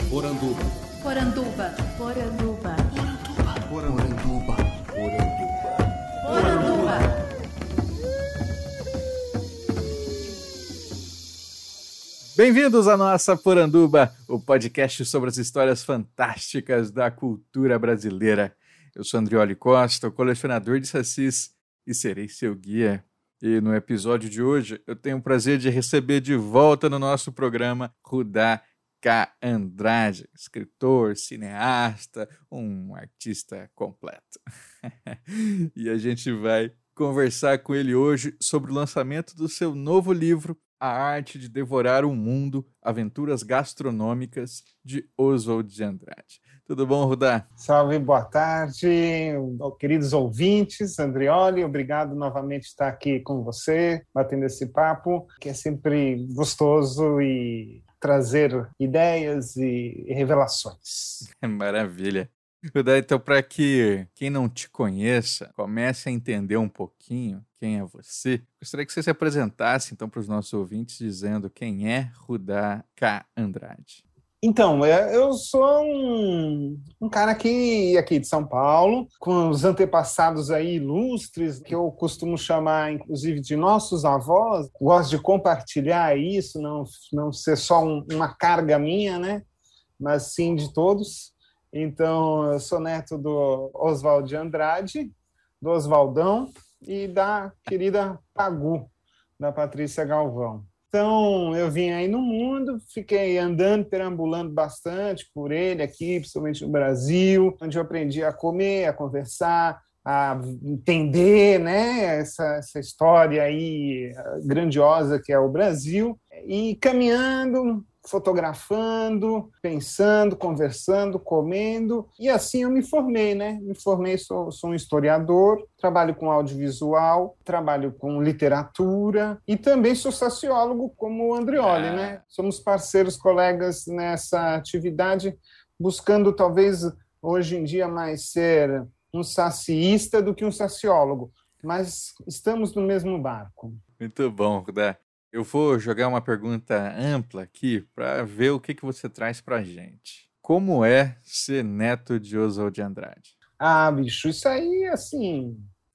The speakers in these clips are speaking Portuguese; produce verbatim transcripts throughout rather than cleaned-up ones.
Poranduba. Poranduba. Poranduba. Poranduba. Poranduba. Poranduba. Bem-vindos à nossa Poranduba, o podcast sobre as histórias fantásticas da cultura brasileira. Eu sou Andrioli Costa, o colecionador de sacis, e serei seu guia. E no episódio de hoje, eu tenho o prazer de receber de volta no nosso programa Rudá K. Andrade, escritor, cineasta, um artista completo. E a gente vai conversar com ele hoje sobre o lançamento do seu novo livro, A Arte de Devorar o Mundo, Aventuras Gastronômicas, de Oswald de Andrade. Tudo bom, Rudá? Salve, boa tarde, queridos ouvintes. Andrioli, obrigado novamente por estar aqui com você, batendo esse papo, que é sempre gostoso e trazer ideias e revelações. Maravilha. Rudá, então, para que quem não te conheça comece a entender um pouquinho quem é você, gostaria que você se apresentasse, então, para os nossos ouvintes, dizendo quem é Rudá K. Andrade. Então, eu sou um, um cara aqui, aqui de São Paulo, com os antepassados aí ilustres, que eu costumo chamar, inclusive, de nossos avós. Gosto de compartilhar isso, não, não ser só um, uma carga minha, né? Mas sim de todos. Então, eu sou neto do Oswald de Andrade, do Oswaldão e da querida Pagu, da Patrícia Galvão. Então, eu vim aí no mundo, fiquei andando, perambulando bastante por ele aqui, principalmente no Brasil, onde eu aprendi a comer, a conversar, a entender, né, essa, essa história aí grandiosa que é o Brasil, e caminhando, fotografando, pensando, conversando, comendo, e assim eu me formei, né? Me formei, sou, sou um historiador, trabalho com audiovisual, trabalho com literatura e também sou sociólogo como o Andrioli, ah. né? Somos parceiros, colegas nessa atividade, buscando talvez hoje em dia mais ser um saciista do que um sociólogo, mas estamos no mesmo barco. Muito bom, Rudá. Eu vou jogar uma pergunta ampla aqui para ver o que, que você traz para a gente. Como é ser neto de Oswald de Andrade? Ah, bicho, isso aí, assim...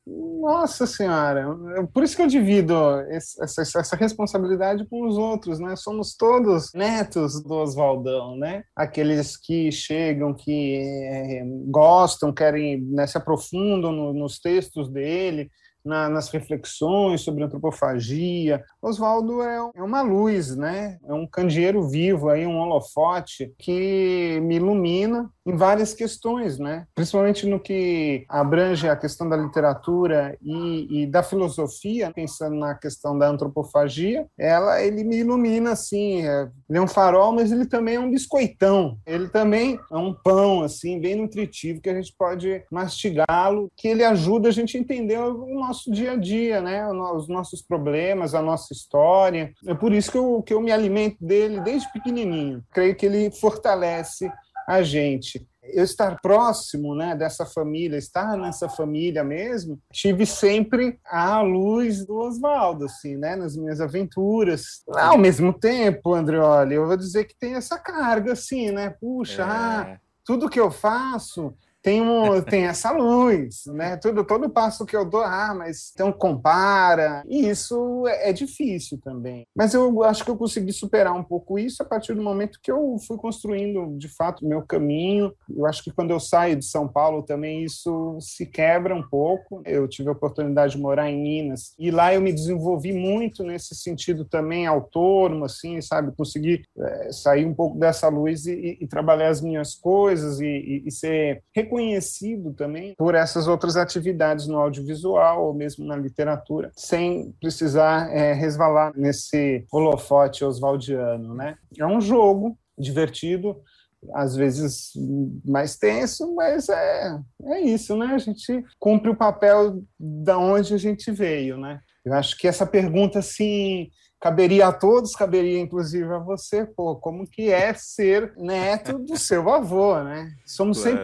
Nossa Senhora! Por isso que eu divido essa, essa responsabilidade com os outros, né? Somos todos netos do Oswaldão, né? Aqueles que chegam, que é, gostam, querem, né, se aprofundam no, nos textos dele, Na, nas reflexões sobre antropofagia. Oswaldo é, é uma luz, né? É um candeeiro vivo, aí, um holofote que me ilumina em várias questões, né? Principalmente no que abrange a questão da literatura e, e da filosofia, pensando na questão da antropofagia, ela, ele me ilumina assim, é, ele é um farol, mas ele também é um biscoitão, ele também é um pão assim, bem nutritivo, que a gente pode mastigá-lo, que ele ajuda a gente a entender o nosso dia a dia, né? Os nossos problemas, a nossa história. É por isso que eu, que eu me alimento dele desde pequenininho. Creio que ele fortalece a gente. Eu estar próximo, né, dessa família, estar nessa família mesmo, tive sempre a luz do Oswaldo, assim, né, nas minhas aventuras. Ao mesmo tempo, Andrioli, eu vou dizer que tem essa carga, assim, né? Puxa, é. ah, tudo que eu faço tem, um, tem essa luz, né? Tudo, todo passo que eu dou, ah, mas então compara. E isso é, é difícil também. Mas eu acho que eu consegui superar um pouco isso a partir do momento que eu fui construindo, de fato, o meu caminho. Eu acho que quando eu saio de São Paulo também isso se quebra um pouco. Eu tive a oportunidade de morar em Minas e lá eu me desenvolvi muito nesse sentido também autônomo, assim, sabe? Consegui é, sair um pouco dessa luz e, e, e trabalhar as minhas coisas e, e, e ser reconhecido conhecido também por essas outras atividades no audiovisual ou mesmo na literatura, sem precisar é, resvalar nesse holofote oswaldiano, né? É um jogo divertido, às vezes mais tenso, mas é, é isso, né? A gente cumpre o papel da onde a gente veio, né? Eu acho que essa pergunta, assim, caberia a todos, caberia inclusive a você, pô, como que é ser neto do seu avô, né? Somos claro. sempre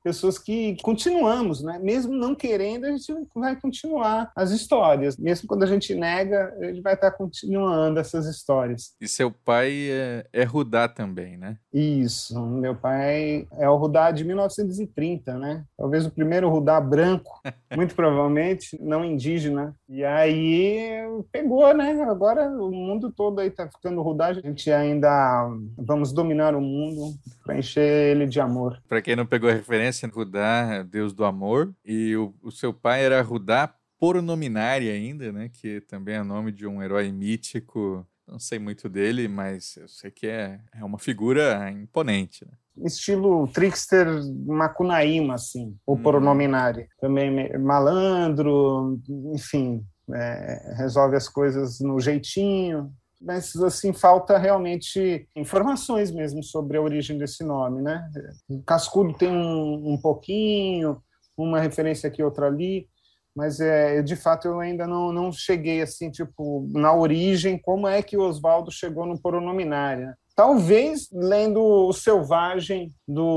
pessoas que continuamos, né? Mesmo não querendo, a gente vai continuar as histórias. Mesmo quando a gente nega, a gente vai estar continuando essas histórias. E seu pai é, é Rudá também, né? Isso. Meu pai é o Rudá de mil novecentos e trinta, né? Talvez o primeiro Rudá branco, muito provavelmente, não indígena. E aí pegou, né? Agora o mundo todo aí tá ficando Rudá. A gente ainda vamos dominar o mundo para encher ele de amor. Para quem não pegou a referência, Rudá é Deus do amor. E o, o seu pai era Rudá Poronominari ainda, né? Que também é o nome de um herói mítico. Não sei muito dele, mas eu sei que é, é uma figura imponente, né? Estilo trickster Macunaíma, assim, o Uhum. Poronominari. Também malandro, enfim, é, resolve as coisas no jeitinho. Mas, assim, falta realmente informações mesmo sobre a origem desse nome, né? O Cascudo tem um, um pouquinho, uma referência aqui, outra ali, mas, é, de fato, eu ainda não, não cheguei, assim, tipo, na origem, como é que o Oswaldo chegou no Poronominari, né? Talvez lendo O Selvagem,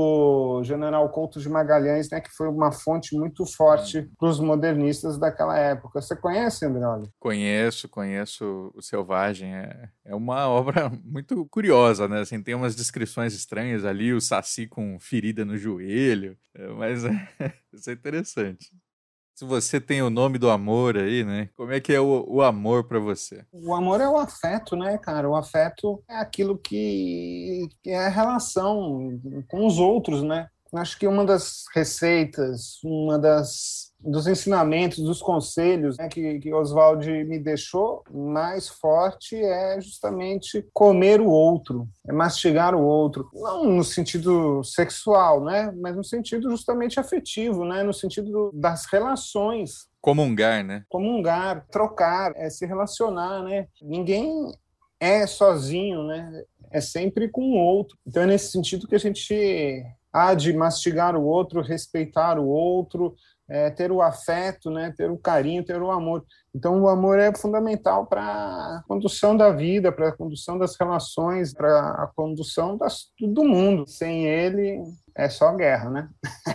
do General Couto de Magalhães, né, que foi uma fonte muito forte para os modernistas daquela época. Você conhece, Andreoli? Conheço, conheço O Selvagem. É, é uma obra muito curiosa, né? Assim, tem umas descrições estranhas ali, o Saci com ferida no joelho, é, mas é, isso é interessante. Se você tem o nome do amor aí, né? Como é que é o, o amor para você? O amor é o afeto, né, cara? O afeto é aquilo que, que é a relação com os outros, né? Acho que uma das receitas, uma das dos ensinamentos, dos conselhos, né, que, que Oswald me deixou mais forte é justamente comer o outro, é mastigar o outro. Não no sentido sexual, né, mas no sentido justamente afetivo, né, no sentido das relações. Comungar, né? Comungar, trocar, é se relacionar, né? Ninguém é sozinho, né? É sempre com o outro. Então é nesse sentido que a gente há de mastigar o outro, respeitar o outro, é, ter o afeto, né? Ter o carinho, ter o amor. Então o amor é fundamental para a condução da vida, para a condução das relações, para a condução das, do mundo. Sem ele é só guerra, né?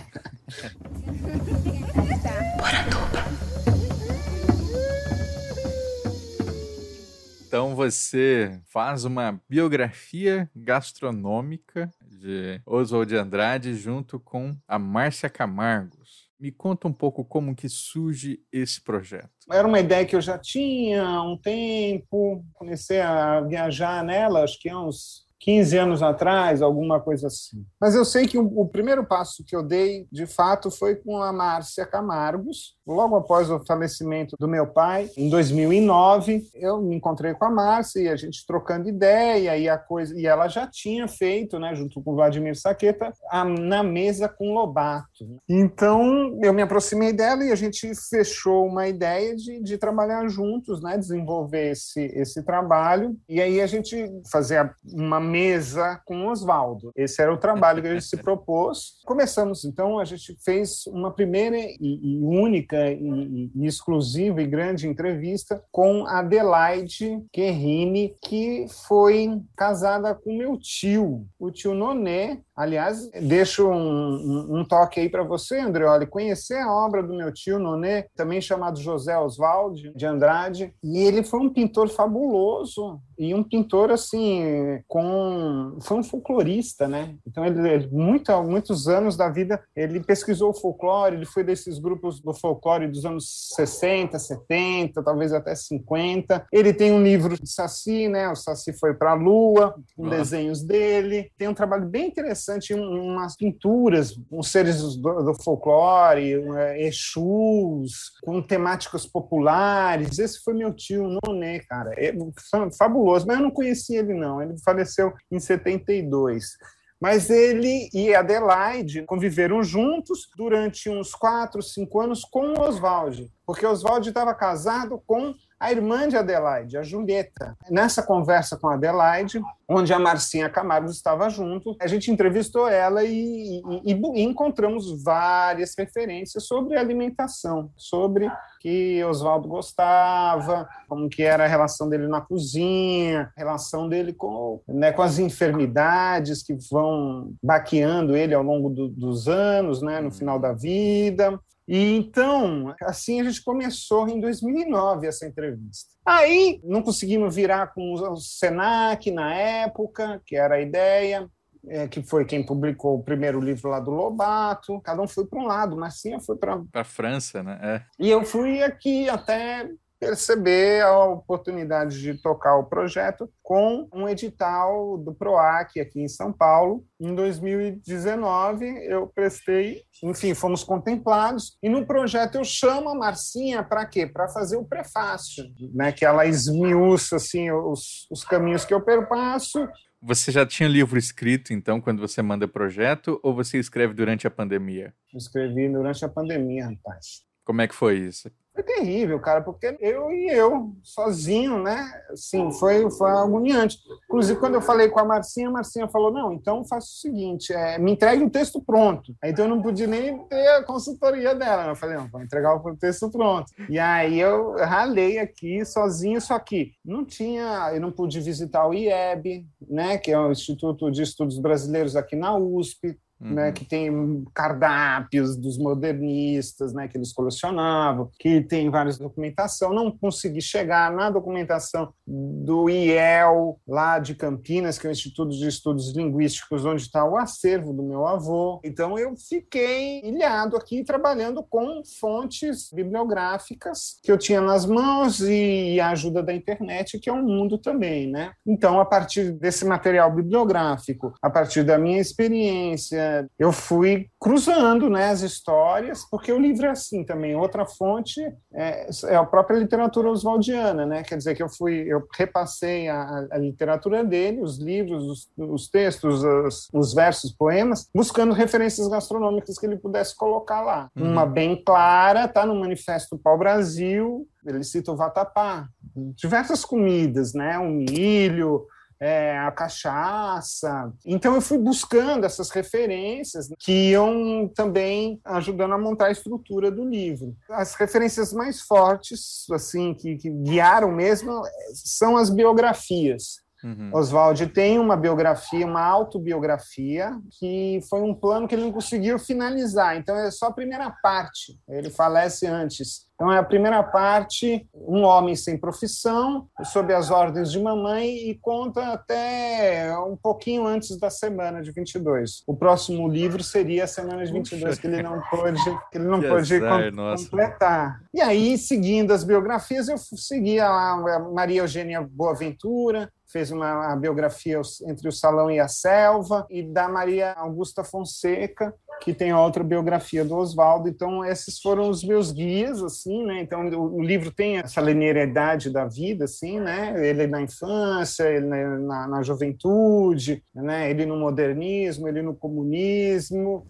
Então você faz uma biografia gastronômica de Oswald de Andrade junto com a Márcia Camargos. Me conta um pouco como que surge esse projeto. Era uma ideia que eu já tinha há um tempo, comecei a viajar nela, acho que há uns quinze anos atrás, alguma coisa assim. Mas eu sei que o, o primeiro passo que eu dei, de fato, foi com a Márcia Camargos, logo após o falecimento do meu pai, em dois mil e nove, eu me encontrei com a Márcia e a gente trocando ideia, e, a coisa, e ela já tinha feito, né, junto com o Vladimir Saqueta, a, na mesa com Lobato. Então, eu me aproximei dela e a gente fechou uma ideia de, de trabalhar juntos, né, desenvolver esse, esse trabalho, e aí a gente fazia uma mesa com o Oswaldo. Esse era o trabalho que a gente se propôs. Começamos, então, a gente fez uma primeira e, e única e, e exclusiva e grande entrevista com Adelaide Guerrini, que foi casada com meu tio, o tio Noné. Aliás, deixo um, um, um toque aí para você, Andreoli, conhecer a obra do meu tio Noné, também chamado José Oswald de Andrade, e ele foi um pintor fabuloso, e um pintor, assim, com... foi um folclorista, né? Então, ele, ele muito, muitos anos da vida, ele pesquisou o folclore, ele foi desses grupos do folclore dos anos sessenta, setenta, talvez até cinquenta. Ele tem um livro de Saci, né? O Saci foi para a Lua, com Ah. desenhos dele. Tem um trabalho bem interessante, umas pinturas, uns seres do, do folclore, um, é, Exus, com temáticas populares. Esse foi meu tio Noné, cara. É fabuloso. Mas eu não conhecia ele, não. Ele faleceu em setenta e dois. Mas ele e Adelaide conviveram juntos durante uns quatro, cinco anos com o Oswald, porque o Oswald estava casado com a irmã de Adelaide, a Julieta. Nessa conversa com a Adelaide, onde a Marcinha Camargo estava junto, a gente entrevistou ela e, e, e encontramos várias referências sobre alimentação, sobre que Oswaldo gostava, como que era a relação dele na cozinha, a relação dele com, né, com as enfermidades que vão baqueando ele ao longo do, dos anos, né, no final da vida. E então, assim a gente começou em dois mil e nove essa entrevista. Aí não conseguimos virar com o Senac na época, que era a ideia, é, que foi quem publicou o primeiro livro lá do Lobato. Cada um foi para um lado, Marcinha foi para a França, né? É. E eu fui aqui até perceber a oportunidade de tocar o projeto com um edital do PROAC aqui em São Paulo. Em dois mil e dezenove, eu prestei, enfim, fomos contemplados, e no projeto eu chamo a Marcinha para quê? Para fazer o prefácio, né? Que ela esmiuça assim, os, os caminhos que eu perpasso. Você já tinha o livro escrito, então, quando você manda o projeto, ou você escreve durante a pandemia? Eu escrevi durante a pandemia, rapaz. Como é que foi isso? Foi terrível, cara, porque eu e eu, sozinho, né? Assim, foi, foi agoniante. Inclusive, quando eu falei com a Marcinha, a Marcinha falou, não, então faça o seguinte, é, me entregue o texto pronto. Aí, então eu não podia nem ter a consultoria dela. Eu falei, não, vou entregar o texto pronto. E aí eu ralei aqui, sozinho, só que não tinha, eu não pude visitar o I E B, né? Que é o Instituto de Estudos Brasileiros aqui na U S P, Uhum. Né, que tem cardápios dos modernistas, né, que eles colecionavam, que tem várias documentação. Não consegui chegar na documentação do I E L, lá de Campinas, que é o Instituto de Estudos Linguísticos, onde está o acervo do meu avô. Então, eu fiquei ilhado aqui, trabalhando com fontes bibliográficas que eu tinha nas mãos e a ajuda da internet, que é um mundo também, né? Então, a partir desse material bibliográfico, a partir da minha experiência, eu fui cruzando, né, as histórias, porque o livro é assim também. Outra fonte é, é a própria literatura oswaldiana, né? Quer dizer que eu fui, eu repassei a, a literatura dele, os livros, os, os textos, os, os versos, poemas, buscando referências gastronômicas que ele pudesse colocar lá. Uhum. Uma bem clara, está no Manifesto Pau-Brasil, ele cita o vatapá, diversas comidas, né? O milho, É, a cachaça. Então eu fui buscando essas referências que iam também ajudando a montar a estrutura do livro. As referências mais fortes, assim, que, que guiaram mesmo, são as biografias. Uhum. Oswald tem uma biografia, uma autobiografia, que foi um plano que ele não conseguiu finalizar. Então é só a primeira parte. Ele falece antes. Então, é a primeira parte, um homem sem profissão, sob as ordens de mamãe, e conta até um pouquinho antes da semana de vinte e dois. O próximo livro seria a semana de vinte e dois, que ele não pôde, que ele não que pôde azar, com, completar. E aí, seguindo as biografias, eu seguia a Maria Eugênia Boaventura, fez uma biografia Entre o Salão e a Selva, e da Maria Augusta Fonseca, que tem outra biografia do Oswaldo. Então, esses foram os meus guias, assim, né? Então, o livro tem essa linearidade da vida, assim, né? Ele na infância, ele na, na juventude, né? Ele no modernismo, ele no comunismo.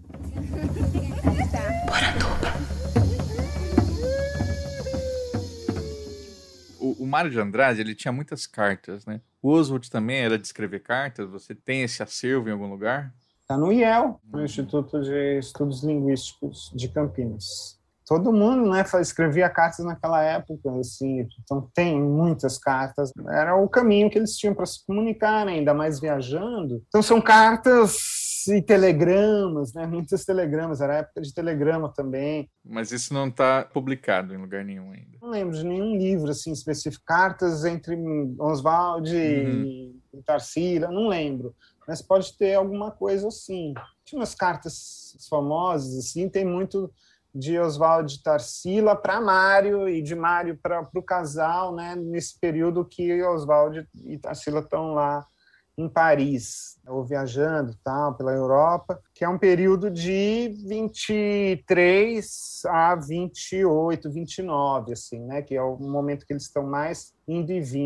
O, o Mário de Andrade, ele tinha muitas cartas, né? O Oswald também era de escrever cartas? Você tem esse acervo em algum lugar? Está no I E L, no Instituto de Estudos Linguísticos de Campinas. Todo mundo, né, escrevia cartas naquela época, assim, então tem muitas cartas. Era o caminho que eles tinham para se comunicar, né, ainda mais viajando. Então são cartas e telegramas, né, muitos telegramas, era a época de telegrama também. Mas isso não está publicado em lugar nenhum ainda. Não lembro de nenhum livro assim, específico, cartas entre Oswald uhum. e Tarsila, não lembro. Mas pode ter alguma coisa assim. Tinha umas cartas famosas, assim, tem muito de Oswald de Tarsila para Mário e de Mário para o casal, né, nesse período que Oswald e Tarsila estão lá em Paris, ou viajando tal, pela Europa, que é um período de vinte e três a vinte e oito, vinte e nove, assim, né, que é o momento que eles estão mais indo e vindo.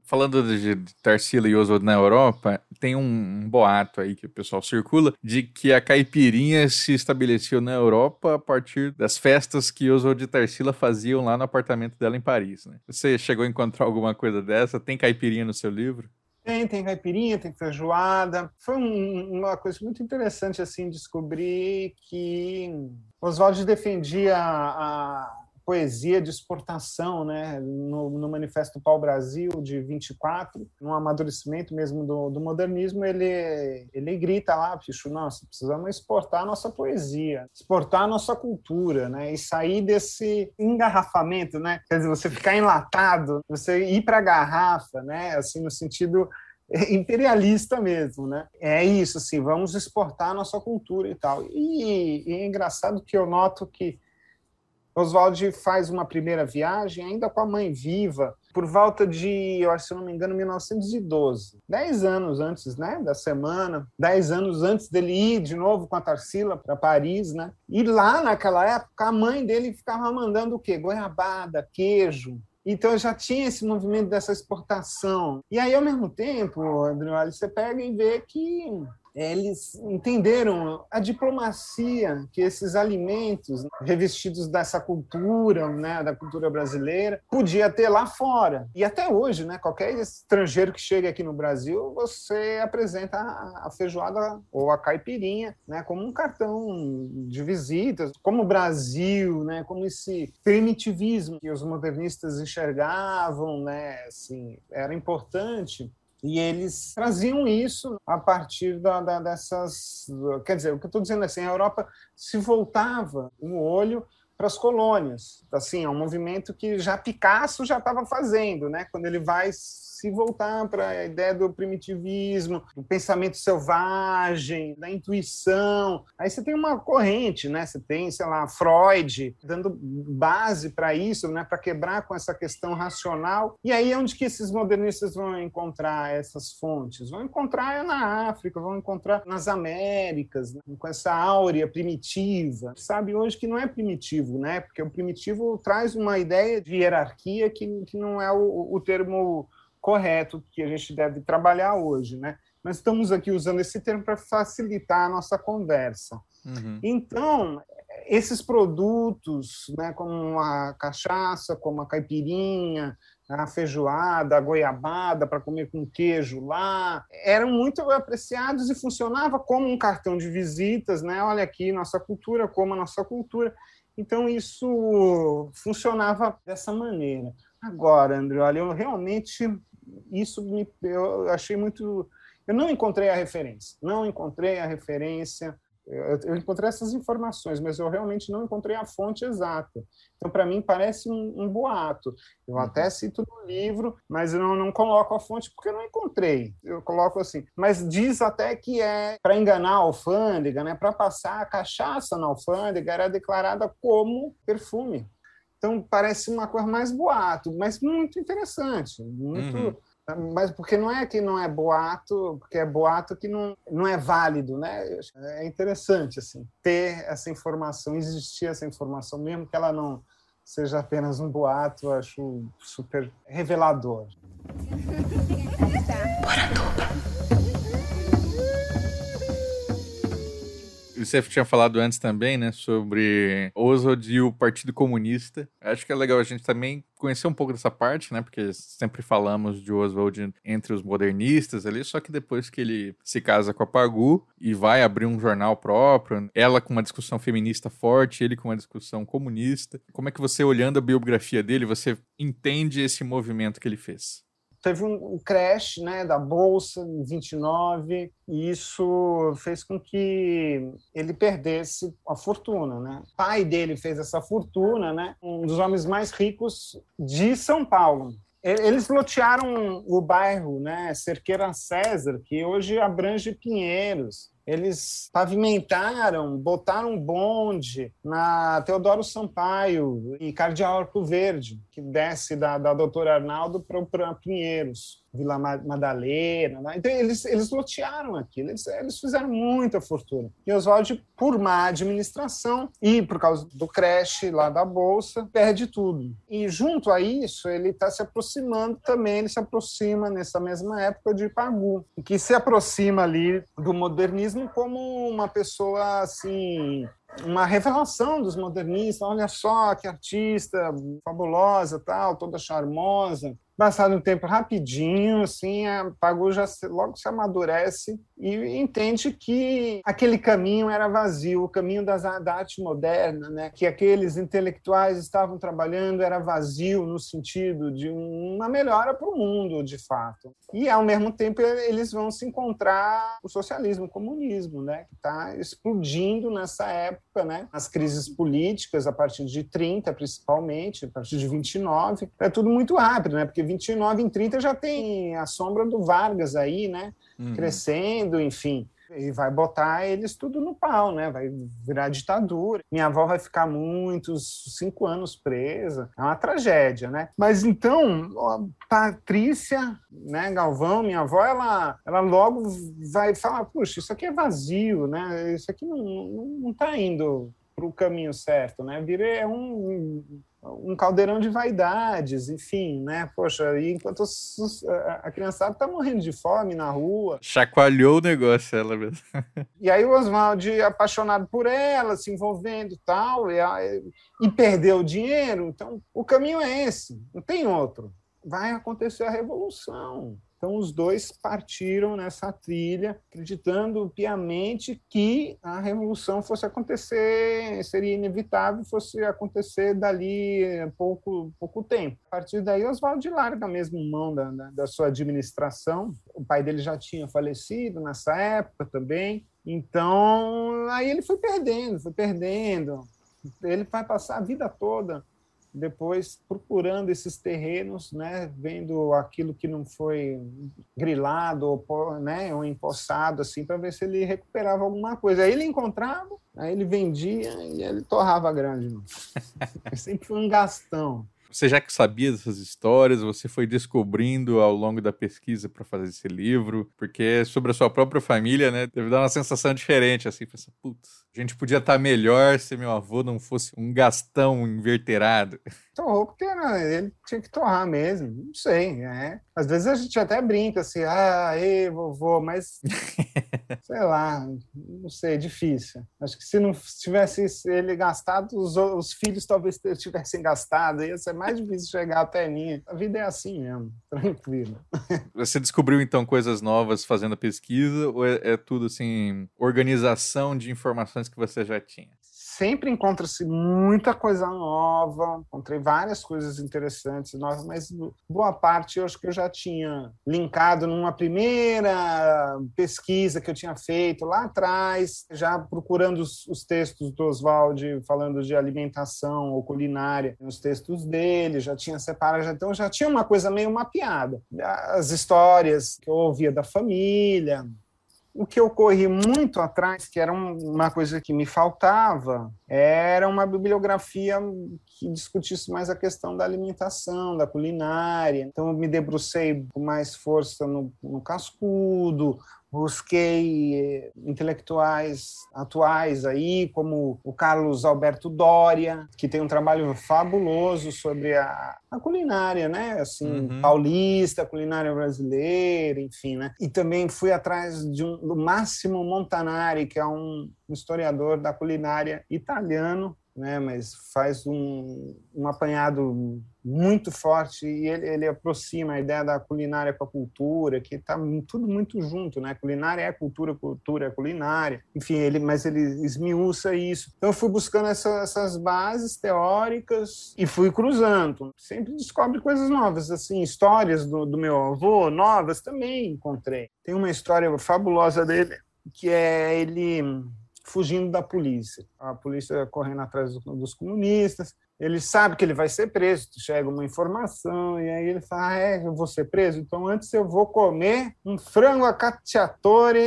Falando de, de Tarsila e Oswald na Europa, tem um, um boato aí que o pessoal circula de que a caipirinha se estabeleceu na Europa a partir das festas que Oswald e Tarsila faziam lá no apartamento dela em Paris, né? Você chegou a encontrar alguma coisa dessa? Tem caipirinha no seu livro? Tem, tem caipirinha, tem feijoada. Foi um, uma coisa muito interessante assim descobrir que Oswald defendia a poesia de exportação, né? No, no Manifesto Pau-Brasil, de vinte e quatro, no amadurecimento mesmo do, do modernismo, ele, ele grita lá, bicho, nossa, precisamos exportar a nossa poesia, exportar a nossa cultura, né? E sair desse engarrafamento, né? Quer dizer, você ficar enlatado, você ir para a garrafa, né? Assim, no sentido imperialista mesmo, né? É isso, assim, vamos exportar a nossa cultura e tal. E, e é engraçado que eu noto que Oswald faz uma primeira viagem ainda com a mãe viva, por volta de, eu acho, se eu não me engano, mil novecentos e doze. Dez anos antes, né, da semana, dez anos antes dele ir de novo com a Tarsila para Paris, né? E lá naquela época a mãe dele ficava mandando o quê? Goiabada, queijo. Então já tinha esse movimento dessa exportação. E aí, ao mesmo tempo, André, você pega e vê que eles entenderam a diplomacia que esses alimentos revestidos dessa cultura, né, da cultura brasileira, podia ter lá fora. E até hoje, né, qualquer estrangeiro que chega aqui no Brasil, você apresenta a feijoada ou a caipirinha, né, como um cartão de visitas, como o Brasil, né, como esse primitivismo que os modernistas enxergavam, né, assim, era importante. E eles traziam isso a partir da, da, dessas... Quer dizer, o que eu estou dizendo é assim, a Europa se voltava o olho para as colônias. Assim, é um movimento que já Picasso já estava fazendo, né? Quando ele vai se voltar para a ideia do primitivismo, do pensamento selvagem, da intuição. Aí você tem uma corrente, né? Você tem, sei lá, Freud dando base para isso, né? Para quebrar com essa questão racional. E aí é onde que esses modernistas vão encontrar essas fontes? Vão encontrar na África, vão encontrar nas Américas, né? Com essa áurea primitiva. Sabe hoje que não é primitivo, né? Porque o primitivo traz uma ideia de hierarquia que, que não é o, o termo correto que a gente deve trabalhar hoje, né? Nós estamos aqui usando esse termo para facilitar a nossa conversa. Uhum. Então, esses produtos, né, como a cachaça, como a caipirinha, a feijoada, a goiabada para comer com queijo lá, eram muito apreciados e funcionava como um cartão de visitas, né? Olha aqui, nossa cultura, como a nossa cultura. Então, isso funcionava dessa maneira. Agora, André, olha, eu realmente, isso me, eu achei muito... Eu não encontrei a referência, não encontrei a referência, eu, eu encontrei essas informações, mas eu realmente não encontrei a fonte exata. Então, para mim, parece um, um boato. Eu uhum. até cito no livro, mas eu não, não coloco a fonte porque eu não encontrei. Eu coloco assim. Mas diz até que é para enganar a alfândega, né? Para passar a cachaça na alfândega, era declarada como perfume. Então, parece uma coisa mais boato, mas muito interessante. Muito, uhum. Mas porque não é que não é boato, porque é boato que não, não é válido, né? É interessante, assim, ter essa informação, existir essa informação, mesmo que ela não seja apenas um boato, eu acho super revelador. Você tinha falado antes também, né, sobre Oswald e o Partido Comunista. Acho que é legal a gente também conhecer um pouco dessa parte, né, porque sempre falamos de Oswald entre os modernistas ali, só que depois que ele se casa com a Pagu e vai abrir um jornal próprio, ela com uma discussão feminista forte, ele com uma discussão comunista. Como é que você, olhando a biografia dele, você entende esse movimento que ele fez? Teve um crash, né, da Bolsa em vinte e nove, e isso fez com que ele perdesse a fortuna, né? O pai dele fez essa fortuna, né? Um dos homens mais ricos de São Paulo. Eles lotearam o bairro, né, Cerqueira César, que hoje abrange Pinheiros. Eles pavimentaram, botaram um bonde na Teodoro Sampaio e Cardeal Arco Verde, que desce da, da Doutor Arnaldo para Pinheiros. Vila Madalena. Né? Então, eles, eles lotearam aquilo, eles, eles fizeram muita fortuna. E Oswald, por má administração e por causa do crash lá da Bolsa, perde tudo. E junto a isso, ele está se aproximando também, ele se aproxima nessa mesma época de Pagu, que se aproxima ali do modernismo como uma pessoa, assim, uma revelação dos modernistas. Olha só que artista fabulosa, tal, toda charmosa. Passado um tempo rapidinho, assim, a Pagu já se, logo se amadurece e entende que aquele caminho era vazio, o caminho das, da arte moderna, né? Que aqueles intelectuais estavam trabalhando era vazio no sentido de uma melhora para o mundo, de fato. E, ao mesmo tempo, eles vão se encontrar o socialismo, o comunismo, né? Que está explodindo nessa época, né? As crises políticas, a partir de trinta, principalmente, a partir de vinte e nove, é tudo muito rápido, né? Porque vinte e nove em trinta já tem a sombra do Vargas aí, né? Uhum. Crescendo, enfim. E vai botar eles tudo no pau, né? Vai virar ditadura. Minha avó vai ficar muitos, cinco anos presa. É uma tragédia, né? Mas então, ó, Patrícia, né, Galvão, minha avó, ela, ela logo vai falar, puxa, isso aqui é vazio, né? Isso aqui não, não, não tá indo para o caminho certo, né? Virei é um... um caldeirão de vaidades, enfim, né? Poxa, e enquanto os, a criançada tá morrendo de fome na rua. Chacoalhou o negócio, ela mesmo. E aí o Oswald, apaixonado por ela, se envolvendo e tal, e, e perdeu o dinheiro. Então, o caminho é esse, não tem outro. Vai acontecer a revolução. Então, os dois partiram nessa trilha, acreditando piamente que a revolução fosse acontecer, seria inevitável, fosse acontecer dali pouco, pouco tempo. A partir daí, Oswald larga mesmo mão da, da, da sua administração. O pai dele já tinha falecido nessa época também. Então, aí ele foi perdendo, foi perdendo. Ele vai passar a vida toda depois procurando esses terrenos, né, vendo aquilo que não foi grilado ou, né, ou empossado, assim, para ver se ele recuperava alguma coisa. Aí ele encontrava, aí ele vendia e ele torrava grande. Sempre foi um gastão. Você já que sabia dessas histórias, você foi descobrindo ao longo da pesquisa para fazer esse livro, porque sobre a sua própria família, né, deve dar uma sensação diferente, assim, pensa, putz, a gente podia estar melhor se meu avô não fosse um gastão inverterado. Torrou porque era, ele tinha que torrar mesmo, não sei, né? Às vezes a gente até brinca assim, ah, ei, vovô, mas sei lá, não sei, é difícil. Acho que se não tivesse ele gastado, os, os filhos talvez tivessem gastado, ia ser mais difícil chegar até mim. A vida é assim mesmo, tranquilo. Você descobriu então coisas novas fazendo a pesquisa ou é, é tudo assim, organização de informações que você já tinha? Sempre encontra-se muita coisa nova, encontrei várias coisas interessantes, novas, mas boa parte eu acho que eu já tinha linkado numa primeira pesquisa que eu tinha feito lá atrás, já procurando os, os textos do Oswald falando de alimentação ou culinária, os textos dele, já tinha separado, já, então já tinha uma coisa meio mapeada. As histórias que eu ouvia da família. O que eu corri muito atrás, que era uma coisa que me faltava, era uma bibliografia que discutisse mais a questão da alimentação, da culinária. Então, eu me debrucei com mais força no, no Cascudo, busquei intelectuais atuais aí, como o Carlos Alberto Doria, que tem um trabalho fabuloso sobre a, a culinária, né? Assim, uhum. Paulista, culinária brasileira, enfim, né? E também fui atrás de um, do Máximo Montanari, que é um historiador da culinária italiano, né, mas faz um, um apanhado muito forte e ele, ele aproxima a ideia da culinária com a cultura, que está tudo muito junto, né? Culinária é cultura, cultura é culinária. Enfim, ele, mas ele esmiuça isso. Então eu fui buscando essa, essas bases teóricas e fui cruzando. Sempre descobre coisas novas, assim, histórias do, do meu avô, novas também encontrei. Tem uma história fabulosa dele, que é ele fugindo da polícia. A polícia correndo atrás dos comunistas. Ele sabe que ele vai ser preso, chega uma informação, e aí ele fala, ah, é, eu vou ser preso? Então antes eu vou comer um frango a cacciatore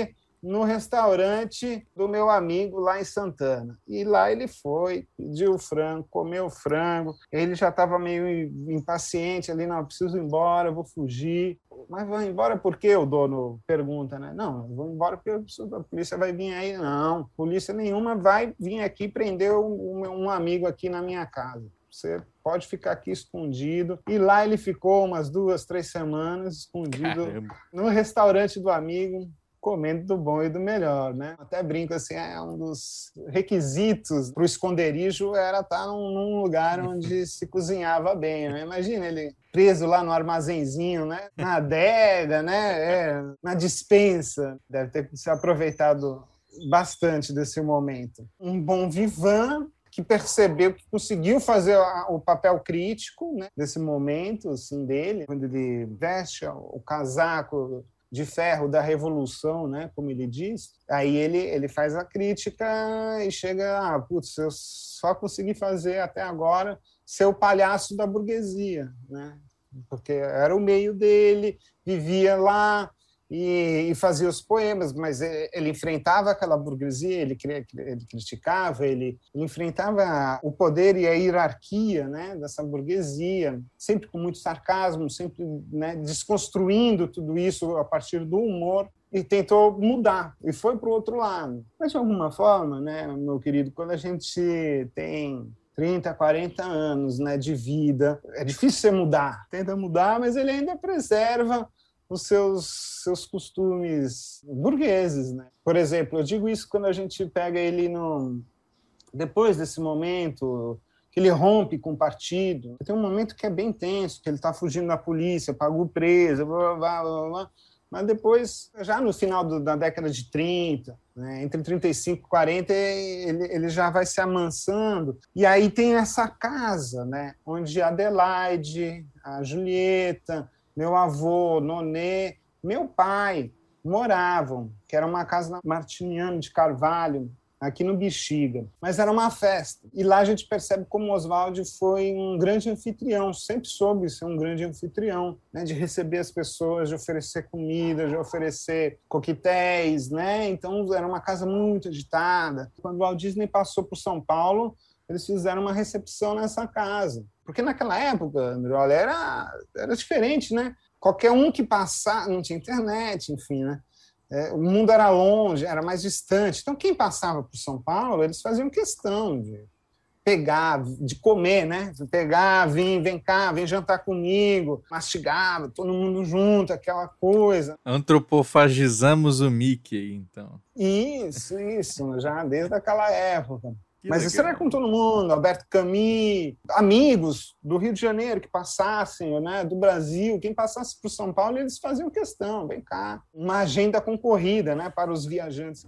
no restaurante do meu amigo lá em Santana. E lá ele foi, pediu frango, comeu frango. Ele já estava meio impaciente ali, não, preciso ir embora, vou fugir. Mas vai embora por quê? O dono pergunta, né? Não, eu vou embora porque eu preciso, a polícia vai vir aí. Não, polícia nenhuma vai vir aqui prender um, um amigo aqui na minha casa. Você pode ficar aqui escondido. E lá ele ficou umas duas, três semanas escondido Caramba. no restaurante do amigo, comendo do bom e do melhor, né? Até brinco assim, é um dos requisitos para o esconderijo era estar num, num lugar onde se cozinhava bem, né? Imagina ele preso lá no armazenzinho, né? Na adega, né? É, na despensa. Deve ter se aproveitado bastante desse momento. Um bom vivan que percebeu, que conseguiu fazer o papel crítico, né, desse momento assim, dele, quando ele veste o casaco de ferro da revolução, né, como ele diz, aí ele, ele faz a crítica e chega, ah, putz, eu só consegui fazer até agora ser o palhaço da burguesia, né, porque era o meio dele, vivia lá, E, e fazia os poemas, mas ele enfrentava aquela burguesia, ele, ele criticava, ele, ele enfrentava o poder e a hierarquia, né, dessa burguesia, sempre com muito sarcasmo, sempre, né, desconstruindo tudo isso a partir do humor, e tentou mudar, e foi para o outro lado. Mas, de alguma forma, né, meu querido, quando a gente tem trinta, quarenta anos, né, de vida, é difícil você mudar. Tenta mudar, mas ele ainda preserva os seus, seus costumes burgueses, né? Por exemplo, eu digo isso quando a gente pega ele no... depois desse momento que ele rompe com o partido. Tem um momento que é bem tenso, que ele está fugindo da polícia, pagou preso, blá, blá, blá, blá. Mas depois, já no final do, da década de trinta, né, entre trinta e cinco e quarenta, ele, ele já vai se amansando. E aí tem essa casa, né, onde a Adelaide, a Julieta, meu avô, Nonê, meu pai moravam, que era uma casa na Martiniano de Carvalho, aqui no Bexiga. Mas era uma festa. E lá a gente percebe como Oswald foi um grande anfitrião, sempre soube ser um grande anfitrião, né, de receber as pessoas, de oferecer comida, de oferecer coquetéis, né? Então era uma casa muito agitada. Quando o Walt Disney passou por São Paulo, eles fizeram uma recepção nessa casa. Porque naquela época, Andriola, era, era diferente, né? Qualquer um que passar, não tinha internet, enfim, né? É, o mundo era longe, era mais distante. Então, quem passava por São Paulo, eles faziam questão de pegar, de comer, né? Pegar, vem, vem cá, vem jantar comigo, mastigava, todo mundo junto, aquela coisa. Antropofagizamos o Mickey, então. Isso, isso, já desde aquela época. Que Mas legal. isso era com todo mundo, Alberto Camus, amigos do Rio de Janeiro que passassem, né, do Brasil, quem passasse por São Paulo, eles faziam questão, vem cá, uma agenda concorrida, né, para os viajantes.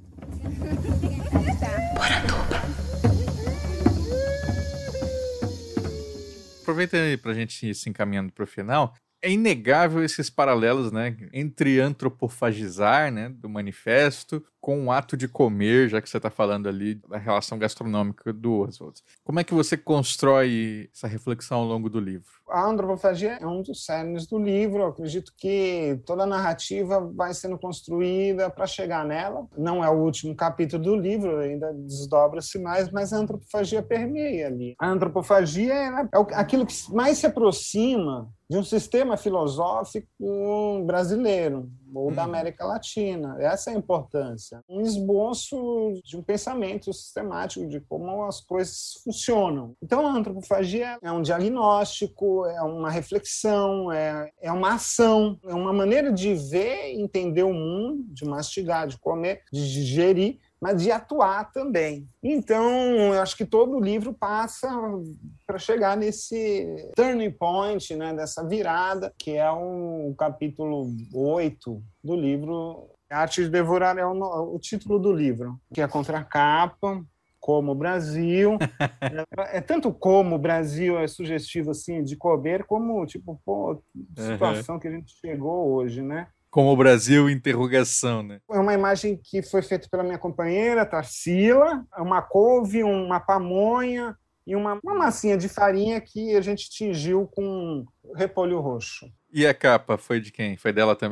Aproveita aí para a gente ir se encaminhando para o final. É inegável esses paralelos, né, entre antropofagizar, né, do manifesto, com o ato de comer, já que você está falando ali da relação gastronômica do Oswald. Como é que você constrói essa reflexão ao longo do livro? A antropofagia é um dos cernes do livro. Eu acredito que toda a narrativa vai sendo construída para chegar nela. Não é o último capítulo do livro, ainda desdobra-se mais, mas a antropofagia permeia ali. A antropofagia é aquilo que mais se aproxima de um sistema filosófico brasileiro ou da América Latina. Essa é a importância. Um esboço de um pensamento sistemático de como as coisas funcionam. Então, a antropofagia é um diagnóstico, é uma reflexão, é, é uma ação, é uma maneira de ver e entender o mundo, de mastigar, de comer, de digerir, mas de atuar também. Então, eu acho que todo o livro passa para chegar nesse turning point, né, dessa virada, que é o capítulo oito do livro. A Arte de Devorar é o, o título do livro, que é a contracapa, Como o Brasil. é, é tanto como o Brasil é sugestivo assim, de comer, como, tipo, pô, que situação uhum. que a gente chegou hoje, né? Como o Brasil, interrogação, né? É uma imagem que foi feita pela minha companheira, Tarsila, uma couve, uma pamonha e uma, uma massinha de farinha que a gente tingiu com repolho roxo. E a capa foi de quem? Foi dela também?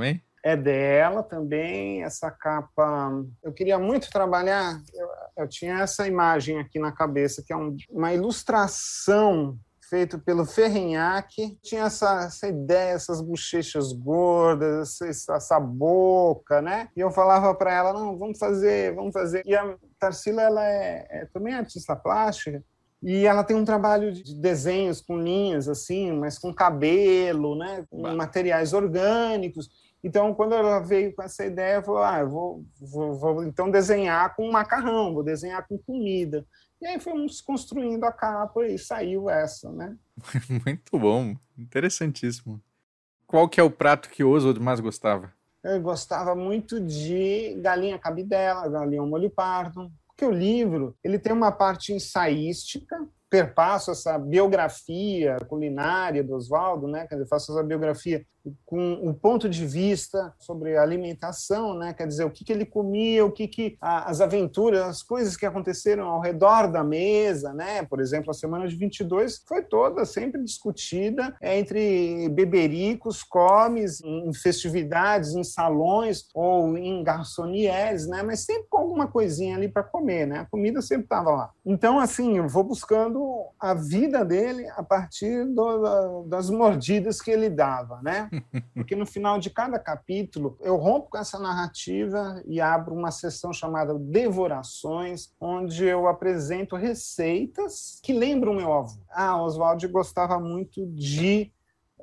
é dela também, essa capa. Eu queria muito trabalhar, eu, eu tinha essa imagem aqui na cabeça, que é um, uma ilustração feita pelo Ferrenhac. Tinha essa, essa ideia, essas bochechas gordas, essa, essa boca, né? E eu falava para ela, não, vamos fazer, vamos fazer. E a Tarsila, ela é, é também artista plástica, e ela tem um trabalho de desenhos com linhas, assim, mas com cabelo, né? Com materiais orgânicos. Então, quando ela veio com essa ideia, eu falei, ah, eu vou, vou, vou então desenhar com macarrão, vou desenhar com comida. E aí fomos construindo a capa e saiu essa, né? Muito bom, interessantíssimo. Qual que é o prato que o Oswald mais gostava? Eu gostava muito de galinha cabidela, galinha ao molho pardo, porque o livro ele tem uma parte ensaística, perpasso essa biografia culinária do Oswaldo, né? Quer dizer, faço essa biografia com o ponto de vista sobre a alimentação, né? Quer dizer, o que, que ele comia, o que, que a, as aventuras, as coisas que aconteceram ao redor da mesa, né? Por exemplo, a semana de vinte e dois foi toda sempre discutida entre bebericos, comes, em festividades, em salões ou em garçonières, né? Mas sempre com alguma coisinha ali para comer, né? A comida sempre estava lá. Então, assim, eu vou buscando a vida dele a partir do, da, das mordidas que ele dava, né? Porque no final de cada capítulo eu rompo com essa narrativa e abro uma sessão chamada Devorações, onde eu apresento receitas que lembram meu avô. Ah, Oswaldo gostava muito de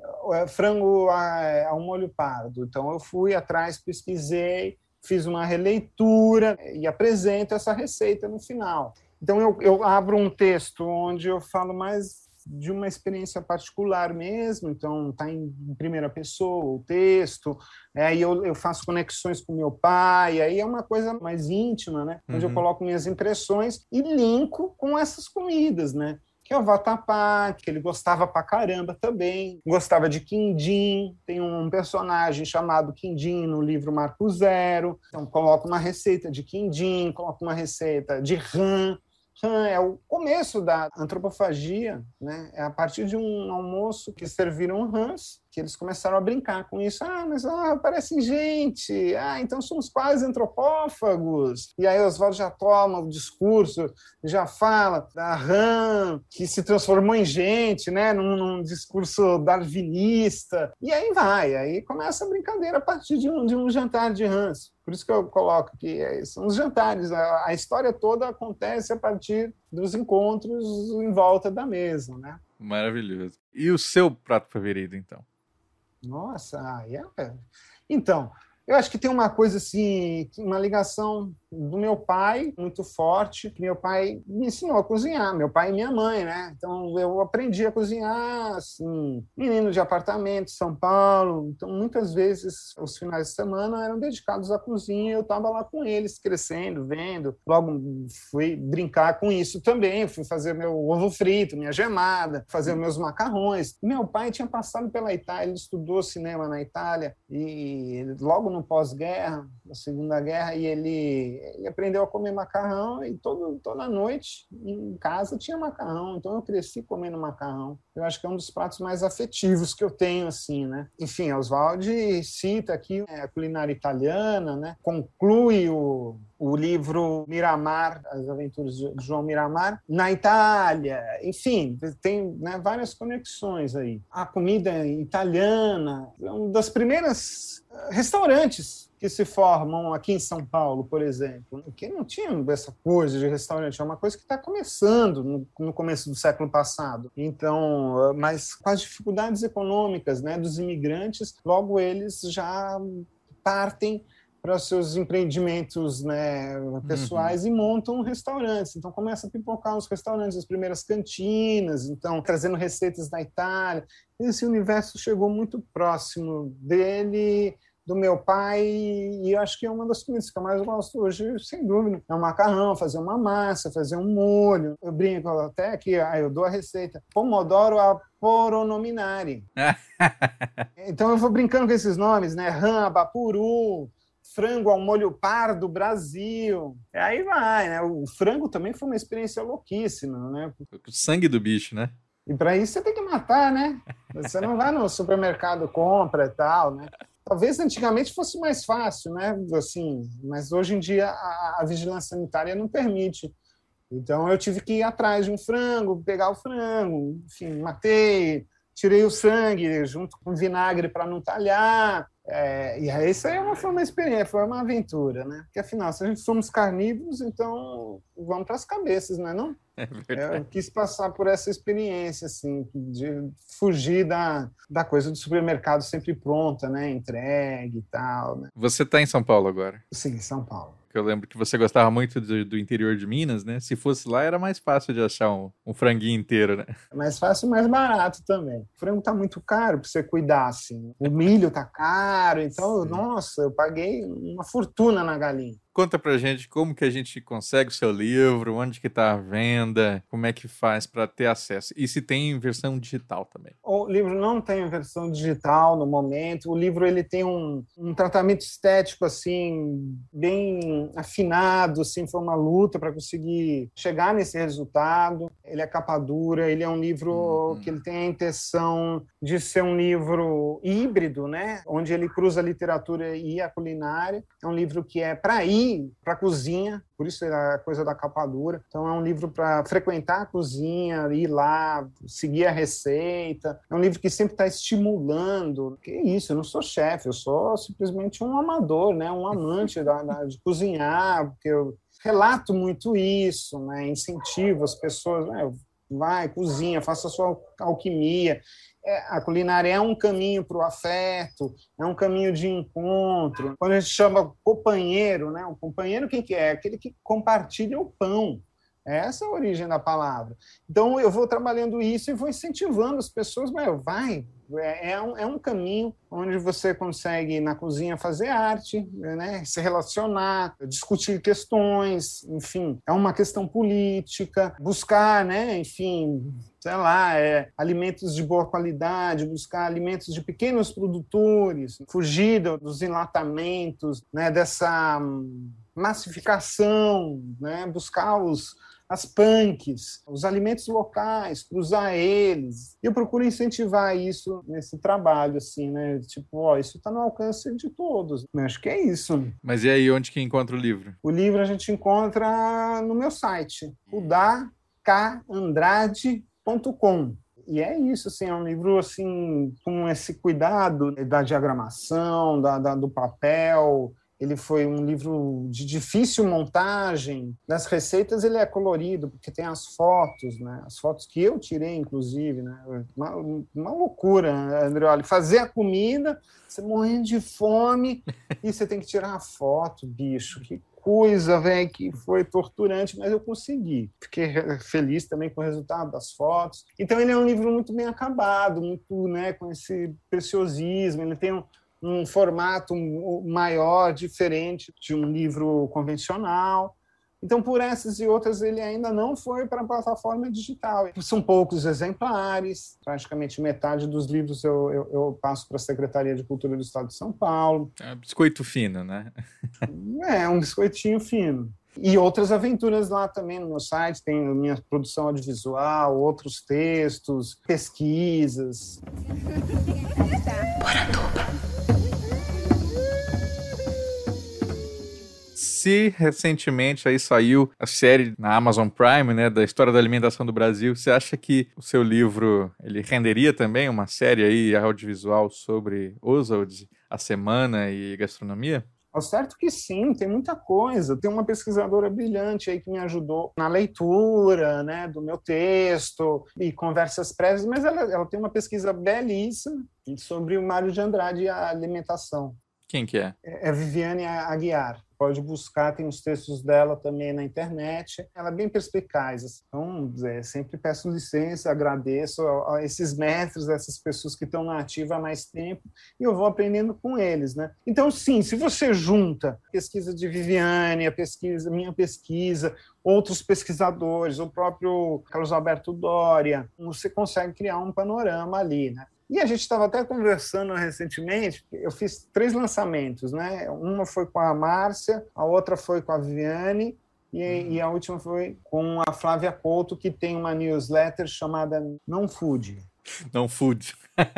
frango ao molho pardo, então eu fui atrás, pesquisei, fiz uma releitura e apresento essa receita no final. Então eu, eu abro um texto onde eu falo mais de uma experiência particular mesmo, então está em primeira pessoa o texto, aí é, eu, eu faço conexões com meu pai, aí é uma coisa mais íntima, né? Onde uhum. eu coloco minhas impressões e linko com essas comidas, né? Que é o vatapá, que ele gostava pra caramba também, gostava de quindim, tem um personagem chamado Quindim no livro Marco Zero, então coloco uma receita de quindim, coloco uma receita de rã. É o começo da antropofagia, né? É a partir de um almoço que serviram rãs, que eles começaram a brincar com isso. Ah, mas ah, parecem gente. Ah, então somos quase antropófagos. E aí Oswaldo já toma o discurso, já fala da rã que se transformou em gente, né? Num, num discurso darwinista. E aí vai, aí começa a brincadeira a partir de um, de um jantar de rãs. Por isso que eu coloco que são os jantares. A, a história toda acontece a partir dos encontros em volta da mesa, né? Maravilhoso. E o seu prato favorito, então? Nossa, aí é... Então, eu acho que tem uma coisa assim, uma ligação do meu pai muito forte, que meu pai me ensinou a cozinhar, meu pai e minha mãe, né? Então eu aprendi a cozinhar, assim, menino de apartamento, São Paulo, então muitas vezes os finais de semana eram dedicados à cozinha, eu estava lá com eles, crescendo, vendo, logo fui brincar com isso também, fui fazer meu ovo frito, minha gemada, fazer meus macarrões. Meu pai tinha passado pela Itália, ele estudou cinema na Itália, e logo no pós-guerra, na Segunda Guerra, e ele Ele aprendeu a comer macarrão e todo, toda noite em casa tinha macarrão. Então eu cresci comendo macarrão. Eu acho que é um dos pratos mais afetivos que eu tenho, assim, né? Enfim, Oswaldo cita aqui a culinária italiana, né? Conclui o, o livro Miramar, As Aventuras de João Miramar, na Itália. Enfim, tem, né, várias conexões aí. A comida italiana é uma das primeiras restaurantes que se formam aqui em São Paulo, por exemplo, que não tinha essa coisa de restaurante, é uma coisa que está começando no, no começo do século passado. Então, mas com as dificuldades econômicas, né, dos imigrantes, logo eles já partem para os seus empreendimentos, né, pessoais, uhum. e montam restaurantes. Então começa a pipocar os restaurantes, as primeiras cantinas, então trazendo receitas da Itália. Esse universo chegou muito próximo dele, do meu pai, e acho que é uma das comidas que eu mais gosto hoje, sem dúvida. É um macarrão, fazer uma massa, fazer um molho. Eu brinco até que aí eu dou a receita. Pomodoro a poronominari. Então eu vou brincando com esses nomes, né? Rã, bapuru, frango ao molho pardo, Brasil. E aí vai, né? O frango também foi uma experiência louquíssima, né? O sangue do bicho, né? E para isso você tem que matar, né? Você não vai no supermercado, compra e tal, né? Talvez antigamente fosse mais fácil, né? Assim, mas hoje em dia a, a vigilância sanitária não permite. Então eu tive que ir atrás de um frango, pegar o frango, enfim, matei, tirei o sangue junto com vinagre para não talhar. É, e aí isso aí foi uma experiência, foi uma aventura, né? Porque afinal, se a gente somos carnívoros, então vamos para as cabeças, não é não? É verdade. Eu quis passar por essa experiência, assim, de fugir da, da coisa do supermercado sempre pronta, né? Entregue e tal, né? Você está em São Paulo agora? Sim, em São Paulo. Eu lembro que você gostava muito do, do interior de Minas, né? Se fosse lá, era mais fácil de achar um, um franguinho inteiro, né? É mais fácil e mais barato também. O frango tá muito caro para você cuidar, assim. O milho tá caro, então, Sim. nossa, eu paguei uma fortuna na galinha. Conta pra gente como que a gente consegue o seu livro, onde que tá a venda, como é que faz para ter acesso. E se tem versão digital também. O livro não tem versão digital no momento. O livro ele tem um, um tratamento estético assim bem afinado, assim, foi uma luta para conseguir chegar nesse resultado. Ele é capa dura, ele é um livro Uhum. que ele tem a intenção de ser um livro híbrido, né? Onde ele cruza a literatura e a culinária. É um livro que é para ir para a cozinha, por isso é a coisa da capa dura. Então é um livro para frequentar a cozinha, ir lá, seguir a receita. É um livro que sempre está estimulando. Que isso, eu não sou chefe, eu sou simplesmente um amador, né? Um amante da, da, de cozinhar, porque eu relato muito isso, né? Incentivo as pessoas, né? Vai, cozinha, faça a sua alquimia. É, a culinária é um caminho para o afeto, é um caminho de encontro. Quando a gente chama companheiro, né? O companheiro quem que é? Aquele que compartilha o pão. Essa é a origem da palavra. Então, eu vou trabalhando isso e vou incentivando as pessoas, mas vai, é, é, um, é um caminho onde você consegue, na cozinha, fazer arte, né? Se relacionar, discutir questões, enfim, é uma questão política, buscar, né? Enfim, sei lá, é, alimentos de boa qualidade, buscar alimentos de pequenos produtores, fugir dos enlatamentos, né? Dessa massificação, né? Buscar os as punks, os alimentos locais, cruzar eles. Eu procuro incentivar isso nesse trabalho, assim, né? Tipo, ó, isso está no alcance de todos. Eu acho que é isso. Mas e aí, onde que encontra o livro? O livro a gente encontra no meu site, o da k andrade ponto com. E é isso, assim, é um livro assim, com esse cuidado da diagramação, da, da, do papel. Ele foi um livro de difícil montagem. Nas receitas ele é colorido, porque tem as fotos, né? As fotos que eu tirei, inclusive, né? Uma, uma loucura, Andreoli. Fazer a comida, você morrendo de fome, e você tem que tirar a foto, bicho. Que coisa, velho, que foi torturante, mas eu consegui. Fiquei feliz também com o resultado das fotos. Então ele é um livro muito bem acabado, muito, né, com esse preciosismo. Ele tem um um formato maior, diferente de um livro convencional. Então, por essas e outras, ele ainda não foi para a plataforma digital. São poucos exemplares, praticamente metade dos livros eu, eu, eu passo para a Secretaria de Cultura do Estado de São Paulo. É biscoito fino, né? É, um biscoitinho fino. E outras aventuras lá também no meu site, tem a minha produção audiovisual, outros textos, pesquisas. Se recentemente aí saiu a série na Amazon Prime, né, da história da alimentação do Brasil, você acha que o seu livro ele renderia também uma série aí audiovisual sobre Oswald, a semana e gastronomia? Ao certo que sim, tem muita coisa. Tem uma pesquisadora brilhante aí que me ajudou na leitura, né, do meu texto e conversas prévias, mas ela, ela tem uma pesquisa belíssima sobre o Mário de Andrade e a alimentação. Quem que é? É Viviane Aguiar. Pode buscar, tem os textos dela também na internet. Ela é bem perspicaz. Então, é, sempre peço licença, agradeço a, a esses mestres, a essas pessoas que estão na ativa há mais tempo, e eu vou aprendendo com eles, né? Então, sim, se você junta a pesquisa de Viviane, a pesquisa, minha pesquisa, outros pesquisadores, o próprio Carlos Alberto Doria, você consegue criar um panorama ali, né? E a gente estava até conversando recentemente, eu fiz três lançamentos, né? Uma foi com a Márcia, a outra foi com a Viviane e, uhum. e a última foi com a Flávia Couto, que tem uma newsletter chamada Não Food. Não food.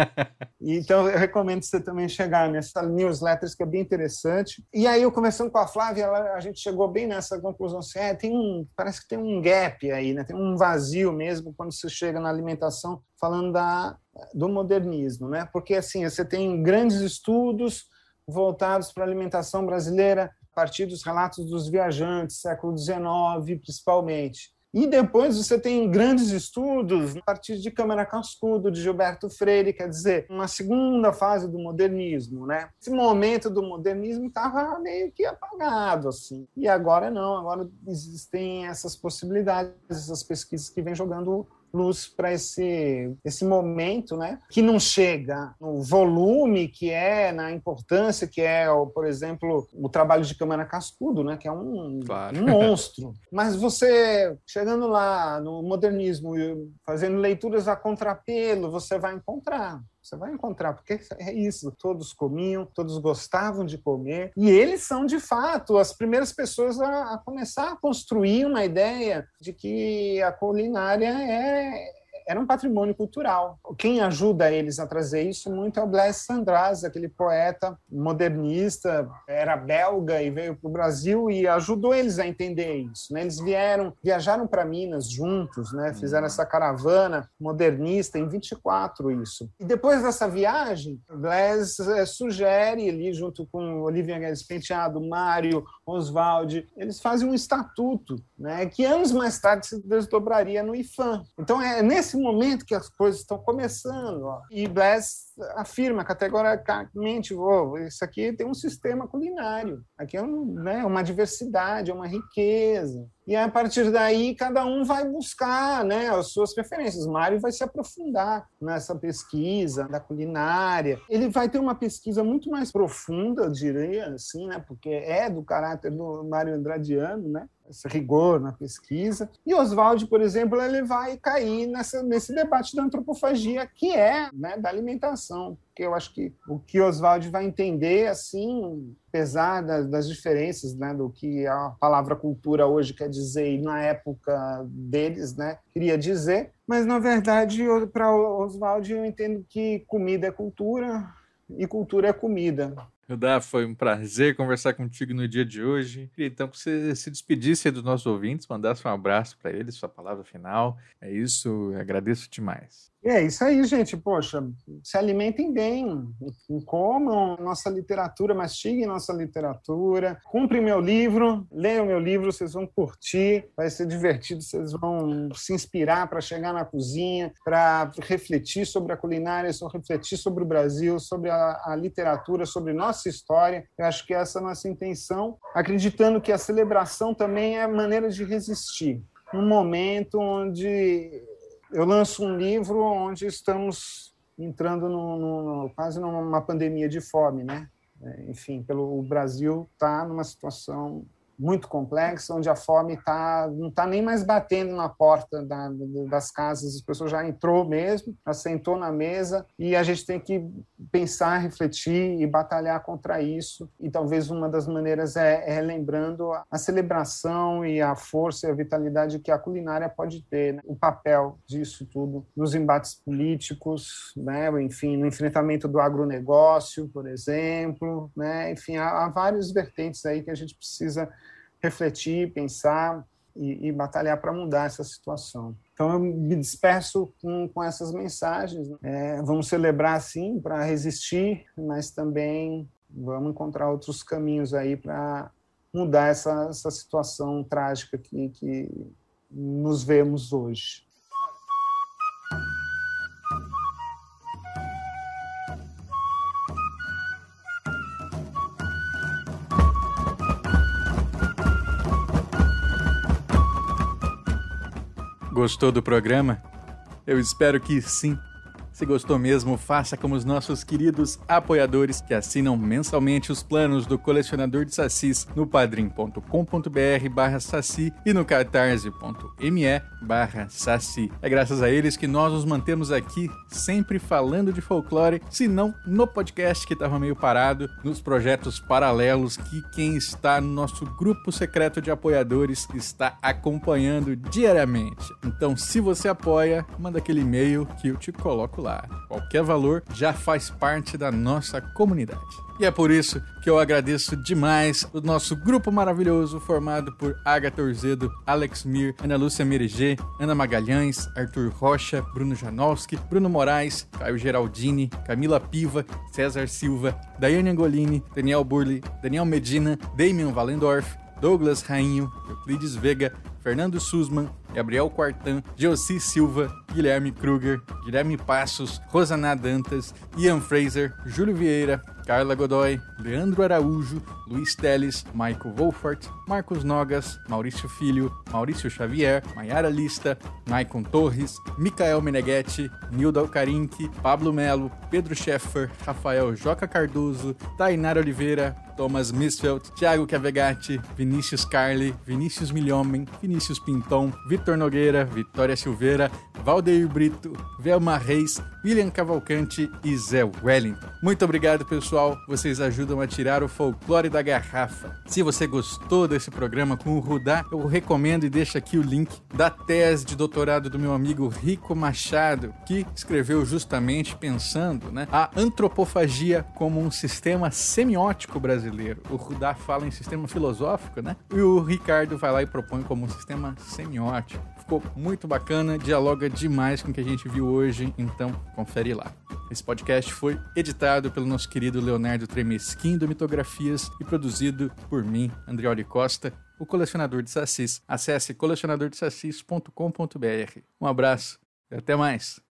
Então, eu recomendo você também chegar nessa newsletter, que é bem interessante. E aí, eu conversando com a Flávia, ela, a gente chegou bem nessa conclusão, assim, é, tem um, parece que tem um gap aí, né? Tem um vazio mesmo quando você chega na alimentação, falando da, do modernismo, né? Porque, assim, você tem grandes estudos voltados para a alimentação brasileira, a partir dos relatos dos viajantes, século dezenove, principalmente. E depois você tem grandes estudos a partir de Câmara Cascudo, de Gilberto Freire, quer dizer, uma segunda fase do modernismo, né? Esse momento do modernismo estava meio que apagado, assim. E agora não, agora existem essas possibilidades, essas pesquisas que vêm jogando luz para esse, esse momento, né? Que não chega no volume que é, na importância que é, por exemplo, o trabalho de Câmara Cascudo, né? Que é um, Claro. um monstro. Mas você, chegando lá no modernismo, fazendo leituras a contrapelo, você vai encontrar. Você vai encontrar, porque é isso. Todos comiam, todos gostavam de comer. E eles são, de fato, as primeiras pessoas a, a começar a construir uma ideia de que a culinária é... era um patrimônio cultural. Quem ajuda eles a trazer isso muito é o Blaise Cendrars, aquele poeta modernista, era belga e veio para o Brasil e ajudou eles a entender isso, né? Eles vieram, viajaram para Minas juntos, né? Fizeram essa caravana modernista em vinte e quatro, isso. E depois dessa viagem, Blaise é, sugere ali, junto com Olivia Guedes Penteado, Mário, Oswald, eles fazem um estatuto, né? Que anos mais tarde se desdobraria no I F A M. Então é nesse momento que as coisas estão começando, ó. E Blaise afirma categoricamente, oh, isso aqui tem um sistema culinário, aqui é um, né, uma diversidade, é uma riqueza. E a partir daí, cada um vai buscar, né, as suas preferências. Mário vai se aprofundar nessa pesquisa da culinária. Ele vai ter uma pesquisa muito mais profunda, eu diria, assim, né, porque é do caráter do Mário Andradiano, né, esse rigor na pesquisa. E Oswald, por exemplo, ele vai cair nessa, nesse debate da antropofagia, que é, né, da alimentação. Porque eu acho que o que Oswald vai entender, assim, apesar das, das diferenças, né, do que a palavra cultura hoje quer dizer e na época deles, né, queria dizer, mas, na verdade, para Oswald, eu entendo que comida é cultura e cultura é comida. Rudá, foi um prazer conversar contigo no dia de hoje. Queria então que você se despedisse dos nossos ouvintes, mandasse um abraço para eles, sua palavra final. É isso, agradeço demais. É isso aí, gente. Poxa, se alimentem bem, comam nossa literatura, mastiguem nossa literatura, comprem meu livro, leiam meu livro, vocês vão curtir, vai ser divertido, vocês vão se inspirar para chegar na cozinha, para refletir sobre a culinária, sobre refletir sobre o Brasil, sobre a, a literatura, sobre nossa história. Eu acho que essa é a nossa intenção, acreditando que a celebração também é maneira de resistir. Um momento onde eu lanço um livro onde estamos entrando no, no, no, quase numa pandemia de fome, né? Enfim, pelo, o Brasil está numa situação muito complexa, onde a fome tá, não está nem mais batendo na porta da, das casas, as pessoas já entrou mesmo, já sentou na mesa, e a gente tem que pensar, refletir e batalhar contra isso. E talvez uma das maneiras é, é lembrando a celebração e a força e a vitalidade que a culinária pode ter, né? O papel disso tudo nos embates políticos, né? Enfim, no enfrentamento do agronegócio, por exemplo, né? Enfim, há, há várias vertentes aí que a gente precisa refletir, pensar e, e batalhar para mudar essa situação. Então, eu me despeço com, com essas mensagens. É, vamos celebrar, sim, para resistir, mas também vamos encontrar outros caminhos aí para mudar essa, essa situação trágica que, que nos vemos hoje. Gostou do programa? Eu espero que sim. Se gostou mesmo, faça como os nossos queridos apoiadores que assinam mensalmente os planos do Colecionador de Sacis no padrim.com.br barra saci e no catarse.me barra saci. É graças a eles que nós nos mantemos aqui sempre falando de folclore, se não no podcast que estava meio parado, nos projetos paralelos que quem está no nosso grupo secreto de apoiadores está acompanhando diariamente. Então, se você apoia, manda aquele e-mail que eu te coloco particular. Qualquer valor já faz parte da nossa comunidade. E é por isso que eu agradeço demais o nosso grupo maravilhoso formado por Agatha Orzedo, Alex Mir, Ana Lúcia Merigê, Ana Magalhães, Arthur Rocha, Bruno Janowski, Bruno Moraes, Caio Geraldini, Camila Piva, César Silva, Daiane Angolini, Daniel Burli, Daniel Medina, Damian Valendorf, Douglas Rainho, Euclides Vega, Fernando Sussman, Gabriel Quartan, Geossi Silva, Guilherme Kruger, Guilherme Passos, Rosaná Dantas, Ian Fraser, Júlio Vieira, Carla Godoy, Leandro Araújo, Luiz Teles, Michael Wolfart, Marcos Nogas, Maurício Filho, Maurício Xavier, Maiara Lista, Maicon Torres, Micael Meneghetti, Nilda Alcarinque, Pablo Melo, Pedro Scheffer, Rafael Joca Cardoso, Tainara Oliveira, Thomas Misfeld, Thiago Chiavegatti, Vinícius Carli, Vinícius Milhomem, Vinícius Pinton, Vitor Nogueira, Vitória Silveira, Valdeir Brito, Velma Reis, William Cavalcante e Zé Wellington. Muito obrigado, pessoal. Vocês ajudam a tirar o folclore da garrafa. Se você gostou desse programa com o Rudá, eu recomendo e deixo aqui o link da tese de doutorado do meu amigo Rico Machado, que escreveu justamente pensando, né, a antropofagia como um sistema semiótico brasileiro. O Rudá fala em sistema filosófico, né? E o Ricardo vai lá e propõe como um sistema semiótico. Ficou muito bacana, dialoga demais com o que a gente viu hoje, então confere lá. Esse podcast foi editado pelo nosso querido Leonardo Tremesquim do Mitografias e produzido por mim, Andrioli Costa, o colecionador de sacis. Acesse colecionador de sacis ponto com ponto b r. Um abraço e até mais!